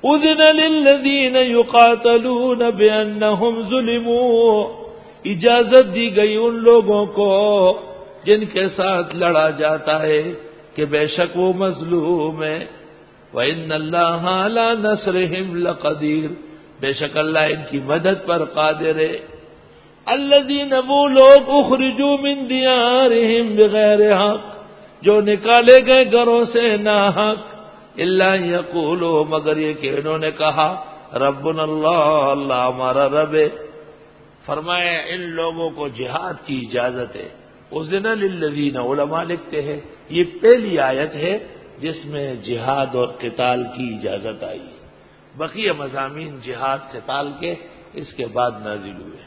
اذن للذین یقاتلون بانہم ظلموا، اجازت دی گئی ان لوگوں کو جن کے ساتھ لڑا جاتا ہے کہ بے شک وہ مظلوم ہے. وَإِنَّ اللَّهَ عَلَىٰ نَصْرِهِمْ لَقَدِيرٌ، بے شک اللہ ان کی مدد پر قادر ہے. الذین، وہ لوگ اخرجوا من دیارہم بغیر حق، جو نکالے گئے گھروں سے ناحق، الا یقولوا، مگر یہ کہ انہوں نے کہا ربنا اللہ، اللہ ہمارا رب ہے. فرمایا ان لوگوں کو جہاد کی اجازت ہے. اذن للذین، علماء لکھتے ہیں یہ پہلی آیت ہے جس میں جہاد اور قتال کی اجازت آئی. بقیہ مضامین جہاد قتال کے اس کے بعد نازل ہوئے.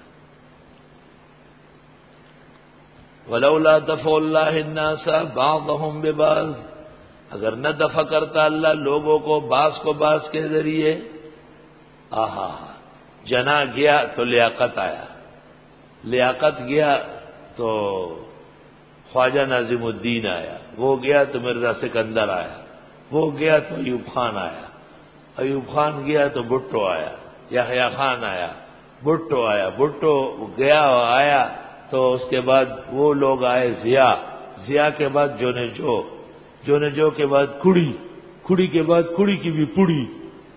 ولولا دفع اللہ الناس بعضهم ببعض، اگر نہ دفع کرتا اللہ لوگوں کو بعض کو بعض کے ذریعے. آہا، جنا گیا تو لیاقت آیا، لیاقت گیا تو خواجہ ناظم الدین آیا، وہ گیا تو مرزا سکندر آیا، وہ گیا تو ایوب خان آیا، ایوب خان گیا تو بھٹو آیا، یحییٰ خان آیا، بھٹو آیا، بھٹو گیا اور آیا تو اس کے بعد وہ لوگ آئے ضیاء، ضیاء کے بعد جو کے بعد کھڑی کے بعد کھڑی کی بھی پڑی،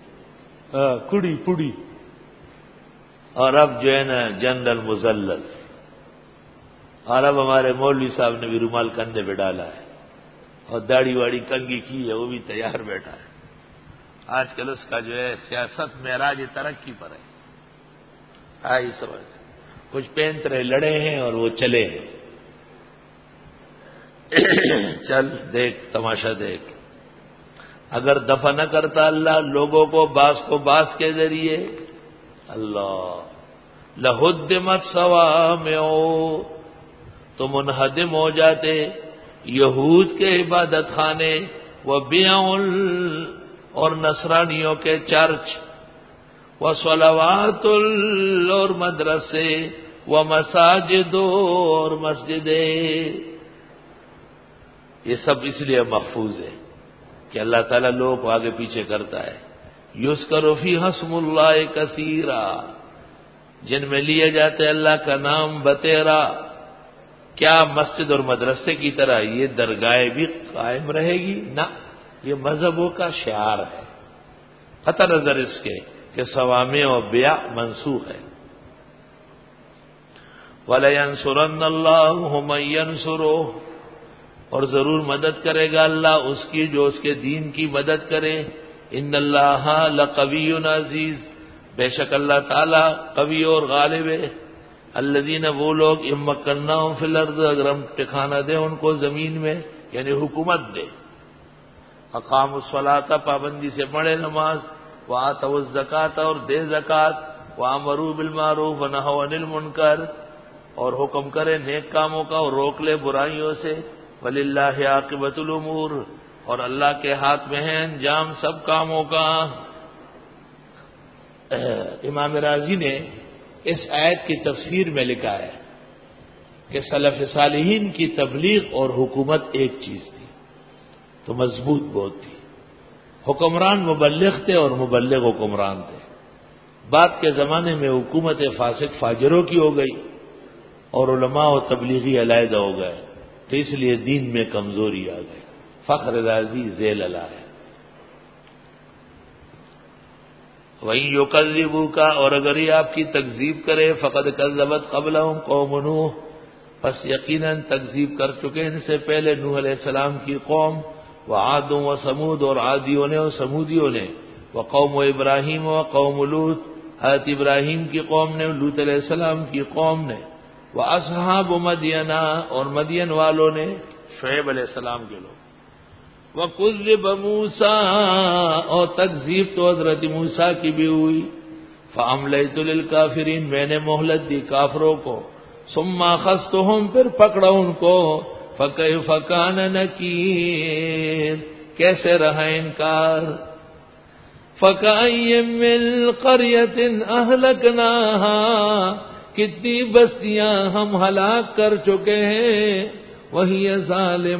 پڑی، اور اب جو ہے نا جنرل مزلل. اور اب ہمارے مولوی صاحب نے بھی رومال کندھے پہ ڈالا ہے اور داڑھی واڑی کنگھی کی ہے، وہ بھی تیار بیٹھا ہے. آج کل اس کا جو ہے سیاست معراج ترقی پر ہے. آئی سمجھ، کچھ پینترے لڑے ہیں اور وہ چلے ہیں. چل دیکھ تماشا دیکھ. اگر دفع نہ کرتا اللہ لوگوں کو بعض کے ذریعے، اللہ لہدمت صوامع، تو منہدم ہو جاتے یہود کے عبادت خانے، وبیع اور نصرانیوں کے چرچ، وصلوات اور مدرسے، ومساجد اور مسجدیں. یہ سب اس لیے محفوظ ہے کہ اللہ تعالیٰ لوگوں کو آگے پیچھے کرتا ہے. یذکر فیہا اسم اللہ کثیرا، جن میں لیے جاتے اللہ کا نام بتیرا. کیا مسجد اور مدرسے کی طرح یہ درگاہیں بھی قائم رہے گی؟ نہ، یہ مذہبوں کا شعار ہے، قطع نظر اس کے کہ صوامع و بیع منسوخ ہے. وَلَيَنْصُرَنَّ اللَّهُ مَن يَنْصُرُهُ، اور ضرور مدد کرے گا اللہ اس کی جو اس کے دین کی مدد کرے. ان اللہ لقوی عزیز، بے شک اللہ تعالی قوی اور غالب ہے. الذین، وہ لوگ امکناہم فی الارض، اگر ہم ٹھکانہ دیں ان کو زمین میں، یعنی حکومت دے. اقاموا الصلاۃ، پابندی سے پڑھے نماز. وآتوا الزکاۃ، اور دے زکات. وامروا بالمعروف ونہوا عن المنکر، اور حکم کرے نیک کاموں کا اور روک لے برائیوں سے. وللہ عاقبۃ الامور، اور اللہ کے ہاتھ میں ہے انجام سب کاموں کا. امام رازی نے اس آیت کی تفسیر میں لکھا ہے کہ سلف صالحین کی تبلیغ اور حکومت ایک چیز تھی تو مضبوط بہت تھی. حکمران مبلغ تھے اور مبلغ حکمران تھے. بعد کے زمانے میں حکومت فاسق فاجروں کی ہو گئی اور علماء و تبلیغی علیحدہ ہو گئے، تو اس لیے دین میں کمزوری آ گئی. فخر رازی ذیل اللہ ہے. وَإِن يُكَذِّبُوكَ، اور اگر یہ آپ کی تکذیب کرے، فَقَدْ كَذَّبَتْ قَبْلَهُمْ قَوْمُ نوح، پس یقیناً تکذیب کر چکے ان سے پہلے نوح علیہ السلام کی قوم. وعاد و سمود، اور عادیوں نے اور سمودیوں نے. وقوم ابراہیم وقوم لوط، حضرت ابراہیم کی قوم نے، لوط علیہ السلام کی قوم نے. واصحاب مدین، اور مدین والوں نے، شعیب علیہ السلام کے لوگ. وَكُذِّبَ مُوسَىٰ، اور تکذیب تو حضرت موسیٰ کی بھی ہوئی. فَأَمْلَيْتُ لِلْكَافِرِينَ، میں نے مہلت دی کافروں کو. ثُمَّ أَخَذْتُهُمْ، پھر پکڑا ان کو. فَكَيْفَ كَانَ نَكِيرٌ، کیسے رہا انکار. فَكَأَيٍّ مِّن قَرْيَةٍ أَهْلَكْنَاهَا، کتنی بستیاں ہم ہلاک کر چکے ہیں. وَهِيَ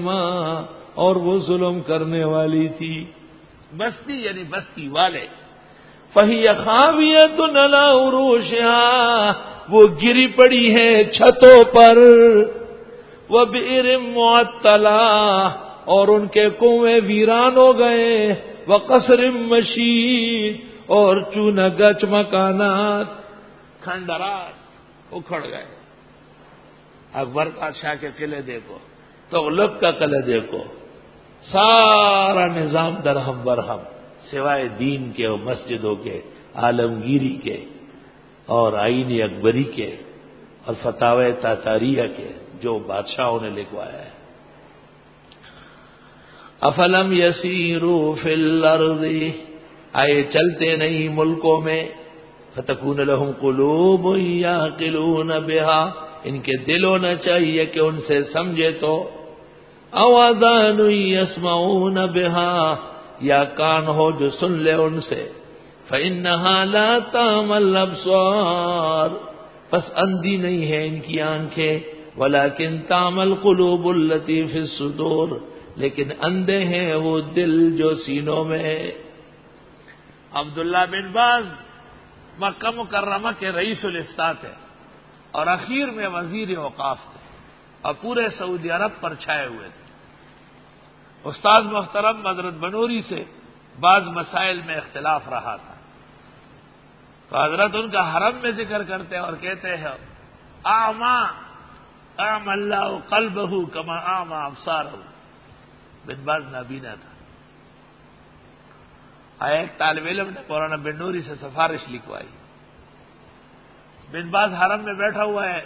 ظَالِمَةٌ، اور وہ ظلم کرنے والی تھی. بستی یعنی بستی والے، فہی خاویۃ علی عروشہا، وہ گری پڑی ہے چھتوں پر، وبئر معطلہ، اور ان کے کنویں ویران ہو گئے، وقصر مشید، اور چونہ گچ مکانات کھنڈرات اکھڑ گئے۔ اکبر بادشاہ کے قلعے دیکھو، تغلق کا قلعہ دیکھو، سارا نظام درہم برہم، سوائے دین کے اور مسجدوں کے، عالمگیری کے اور آئین اکبری کے اور فتاوی تاتاریہ کے جو بادشاہوں نے لکھوایا ہے۔ افلم یسیروا فی الارض، آئے چلتے نہیں ملکوں میں، فتکون لہم قلوب یعقلون بہا، ان کے دل ہونا چاہیے کہ ان سے سمجھے تو، او آذان یسمعون بہا، یا کان ہو جو سن لے ان سے، فإنہا لا تعمی الابصار، پس اندھی نہیں ہے ان کی آنکھیں، ولکن تعمی القلوب التی فی الصدور، لیکن اندھے ہیں وہ دل جو سینوں میں ہے۔ عبداللہ بن باز مکہ مکرمہ کے رئیس الافتاء تھے اور اخیر میں وزیر اوقاف تھے اور پورے سعودی عرب پر چھائے ہوئے تھے۔ استاد محترم حضرت بنوری سے بعض مسائل میں اختلاف رہا تھا، تو حضرت ان کا حرم میں ذکر کرتے اور کہتے ہیں اعمی اللہ قلبہ کما اعمی ابصارہ، بن باز نابینا تھا۔ ایک طالب علم نے مولانا بن نوری سے سفارش لکھوائی، بن باز حرم میں بیٹھا ہوا ہے،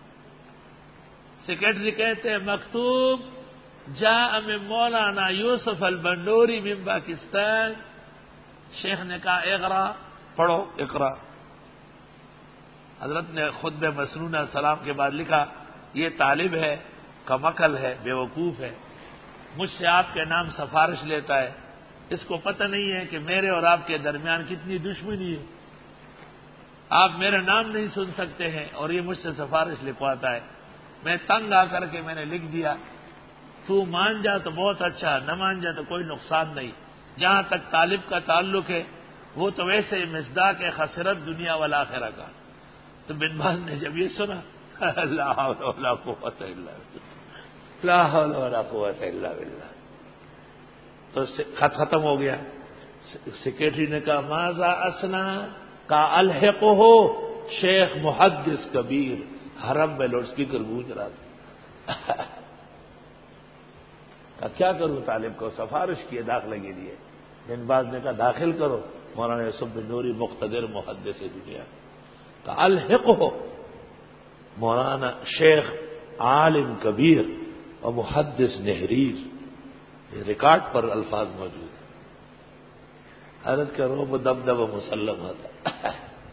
سیکرٹری کہتے ہیں مکتوب جاء من مولانا یوسف البنوری من پاکستان، شیخ نے کہا اقرا، پڑھو اقرا۔ حضرت نے خطبہ مسنونہ سلام کے بعد لکھا یہ طالب ہے، کمعقل ہے، بے وقوف ہے، مجھ سے آپ کے نام سفارش لیتا ہے، اس کو پتہ نہیں ہے کہ میرے اور آپ کے درمیان کتنی دشمنی ہے، آپ میرا نام نہیں سن سکتے ہیں اور یہ مجھ سے سفارش لکھواتا ہے۔ میں تنگ آ کر کے میں نے لکھ دیا، تو مان جا تو بہت اچھا، نہ مان جا تو کوئی نقصان نہیں، جہاں تک طالب کا تعلق ہے وہ تو ویسے مصداق خسرت دنیا والآخرہ کا۔ تو بن باز نے جب یہ سنا لا حول ولا قوت الا باللہ، لا حول ولا قوت الا باللہ، تو خط ختم ہو گیا۔ سیکرٹری نے کہا ماذا اسنا، کا الحق ہو شیخ محدث کبیر، حرم میں لاؤڈ اسپیکر گونج رہا تھا۔ کیا کروں، طالب کو سفارش کیے داخلے کے لیے، بن باز نے کہا داخل کرو، مولانا یوسف بن نوری مقتدر محدث دنیا کا الحق ہو، مولانا شیخ عالم کبیر اور محدث نہریر، یہ ریکارڈ پر الفاظ موجود ہیں۔ حضرت کا روب و دبدبہ مسلم ہوتا۔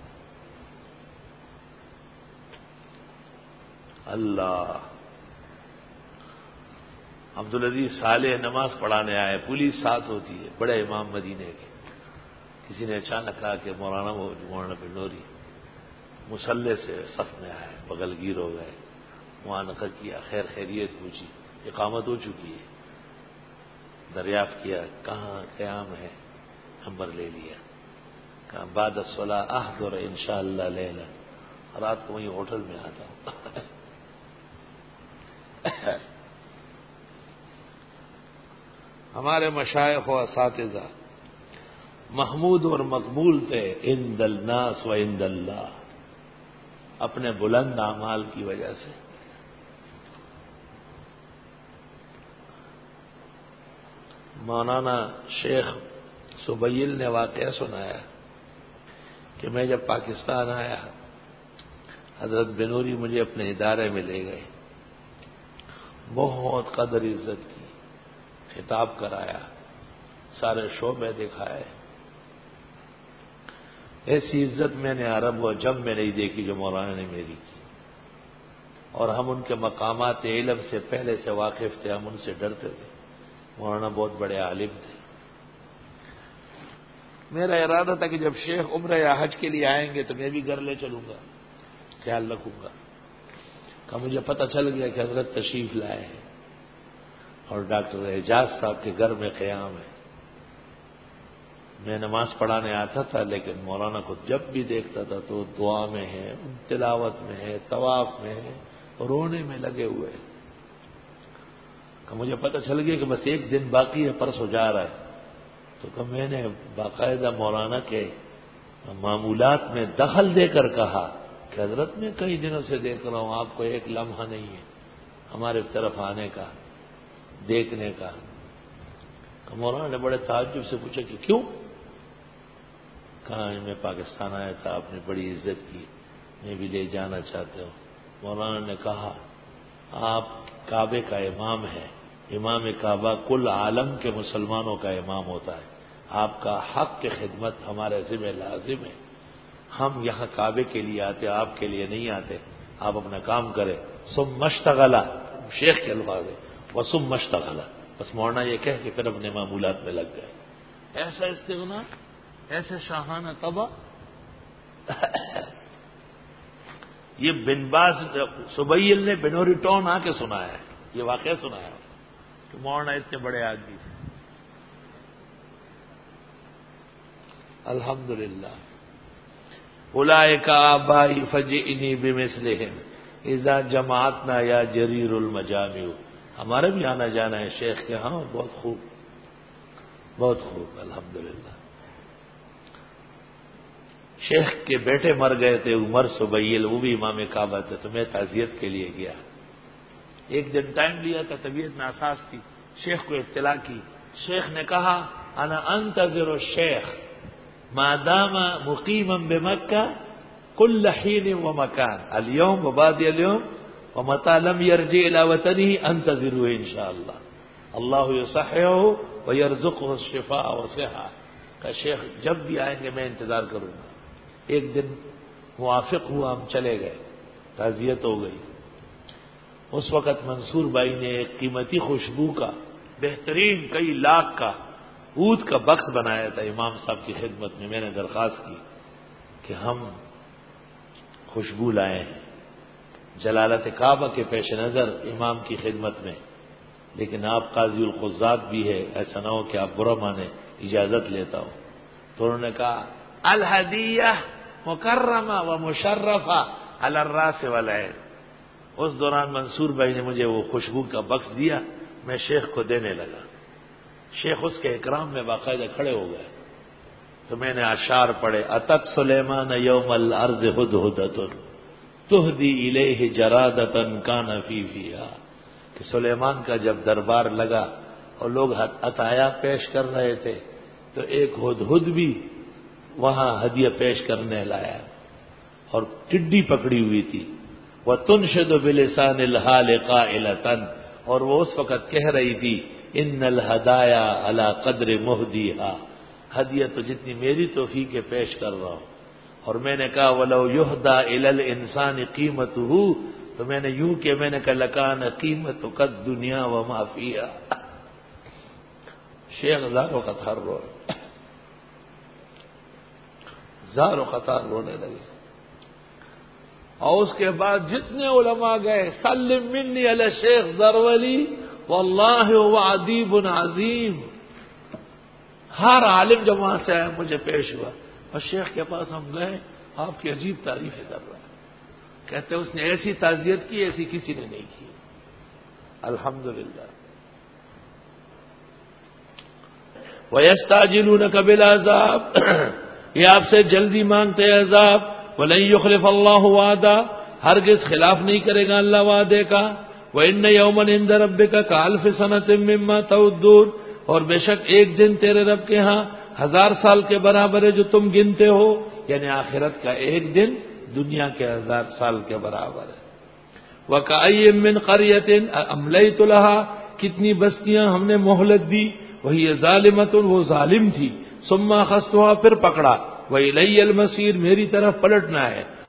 اللہ، عبدالعزیز صالح نماز پڑھانے آئے، پولیس ساتھ ہوتی ہے، بڑے امام مدینے کے، کسی نے اچانک کہا کہ مولانا بن نوری مصلی سے صف میں آئے، بغل گیر ہو گئے، معانقہ کیا، خیر خیریت پوچھی، اقامت ہو چکی ہے، دریافت کیا کہاں قیام ہے، نمبر لے لیا، کہا بعد الصلاۃ احضر انشاءاللہ لیلا، رات کو وہیں ہوٹل میں آتا ہوں۔ ہمارے مشائخ و اساتذہ محمود اور مقبول تھے عند الناس و عند اللہ، اپنے بلند اعمال کی وجہ سے۔ مولانا شیخ سبیل نے واقعہ سنایا کہ میں جب پاکستان آیا، حضرت بنوری مجھے اپنے ادارے میں لے گئے، بہت قدر عزت کی، خطاب کرایا، سارے شعبے دکھائے، ایسی عزت میں نے عرب و عجم میں نہیں دیکھی جو مولانا نے میری کی، اور ہم ان کے مقامات علم سے پہلے سے واقف تھے، ہم ان سے ڈرتے تھے، مولانا بہت بڑے عالم تھے۔ میرا ارادہ تھا کہ جب شیخ عمرہ یا حج کے لیے آئیں گے تو میں بھی گھر لے چلوں گا، خیال رکھوں گا، کہ مجھے پتہ چل گیا کہ حضرت تشریف لائے ہیں اور ڈاکٹر اعجاز صاحب کے گھر میں قیام ہے، میں نماز پڑھانے آتا تھا، لیکن مولانا کو جب بھی دیکھتا تھا تو دعا میں ہے، تلاوت میں ہے، طواف میں ہے، رونے میں لگے ہوئے ہیں۔ کہ مجھے پتہ چل گیا کہ بس ایک دن باقی ہے، پرسوں جا رہا ہے، تو کہ میں نے باقاعدہ مولانا کے معمولات میں دخل دے کر کہا کہ حضرت میں کئی دنوں سے دیکھ رہا ہوں، آپ کو ایک لمحہ نہیں ہے ہمارے طرف آنے کا، دیکھنے کا۔ کہ مولانا نے بڑے تعجب سے پوچھا کہ کیوں؟ کہا میں پاکستان آیا تھا، آپ نے بڑی عزت کی، میں بھی لے جانا چاہتے ہو۔ مولانا نے کہا آپ کعبے کا امام ہے، امام کعبہ کل عالم کے مسلمانوں کا امام ہوتا ہے، آپ کا حق کی خدمت ہمارے ذمہ لازم ہے، ہم یہاں کعبے کے لیے آتے، آپ کے لیے نہیں آتے، آپ اپنا کام کریں۔ ثم مشتغلہ، شیخ کے الفاظ ہے، وثم مشتغلہ، بس مولانا یہ کہہ کہ پھر اپنے معمولات میں لگ گئے۔ ایسا استغنا، ایسے شاہانہ طبع۔ یہ بن باز سبیل نے بنوری ٹون آ کے سنایا ہے، یہ واقعہ سنایا کہ مولانا اتنے بڑے آدمی تھے۔ الحمدللہ۔ اولئک آبائی فجئنی بمثلہم اذا جماعتنا یا جریر المجامع۔ ہمارا بھی آنا جانا ہے شیخ کے ہاں، بہت خوب، بہت خوب، الحمدللہ۔ شیخ کے بیٹے مر گئے تھے، عمر سبیل، وہ بھی امام کعبہ تھے، تو میں تعزیت کے لیے گیا۔ ایک دن ٹائم لیا تھا، طبیعت ناساز تھی، شیخ کو اطلاع کی۔ شیخ نے کہا انا انتظر الشیخ ما دام مقیما بمکہ کل حین ومکان اليوم وبعد اليوم ومتى لم يرجع الى وطنه انتظروه انشاءاللہ اللہ یصححہ ویرزقہ الشفاء والصحہ۔ کہ شیخ جب بھی آئیں گے میں انتظار کروں گا۔ ایک دن موافق ہوا، ہم چلے گئے، تعزیت ہو گئی۔ اس وقت منصور بھائی نے ایک قیمتی خوشبو کا بہترین کئی لاکھ کا عود کا بکس بنایا تھا امام صاحب کی خدمت میں۔ میں نے درخواست کی کہ ہم خوشبو لائے ہیں جلالت کعبہ کے پیش نظر امام کی خدمت میں، لیکن آپ قاضی القضات بھی ہے، ایسا نہ ہو کہ آپ برا مانے، اجازت لیتا ہوں۔ تو انہوں نے کہا الہدیہ مکرمہ و مشرفہ علی الراس والعین۔ اس دوران منصور بھائی نے مجھے وہ خوشبو کا بکس دیا، میں شیخ کو دینے لگا۔ شیخ اس کے اکرام میں باقاعدہ کھڑے ہو گئے، تو میں نے اشعار پڑھے، اتت سلیمان یوم الارض ہدہدۃ تہدی الیہ جرادۃ کان فی فیہا۔ کہ سلیمان کا جب دربار لگا اور لوگ عطایا پیش کر رہے تھے تو ایک ہدہد بھی وہاں ہدیہ پیش کرنے لایا، اور ٹڈی پکڑی ہوئی تھی۔ وَتُنْشِدُ بِلِسَانِ الْحَالِ قَائِلَةً، اور وہ اس وقت کہہ رہی تھی ان الہدایا علی قدر مہدیہا، ہدیہ تو جتنی میری توفیق ہے پیش کر رہا ہوں۔ اور میں نے کہا وَلَوْ يُهْدَى إِلَى الْإِنسَانِ قِيمَتُهُ، تو میں نے یوں کہ میں نے کہا لَكَانَ قِيمَتُكَ الدُّنْيَا وَمَا فِيهَا۔ شیخ زار و قطار رونے لگے۔ اور اس کے بعد جتنے علماء گئے، سلم منی علی شیخ زرولی واللہ هو ادیب عظیم، ہر عالم جو وہاں سے آیا مجھے پیش ہوا، اور شیخ کے پاس ہم گئے، آپ کی عجیب تعریفیں کر رہا ہے، کہتے اس نے ایسی تعزیت کی ایسی کسی نے نہیں کی، الحمدللہ۔ وَيَسْتَعْجِلُونَكَ بِالْعَذَابِ، یہ آپ سے جلدی مانگتے ہیں عذاب، وَلَن يُخْلِفَ اللَّهُ وَعْدَهُ، ہرگز خلاف نہیں کرے گا اللہ وعدے کا، وَإِنَّ يَوْمًا عِندَ رَبِّكَ كَأَلْفِ سَنَةٍ مِّمَّا تَعُدُّونَ، اور بے شک ایک دن تیرے رب کے ہاں 1000 سال کے برابر ہے جو تم گنتے ہو، یعنی آخرت کا ایک دن دنیا کے 1000 سال کے برابر ہے۔ وَكَأَيٍّ مِّن قَرْيَةٍ أَمْلَيْتُ لَهَا، کتنی بستیاں ہم نے مہلت دی، وہی ظالمۃ، وہ ظالم تھی، ثم اخذتها، پھر پکڑا، وَإِلَيَّ الْمَصِيرُ، میری طرف پلٹنا ہے۔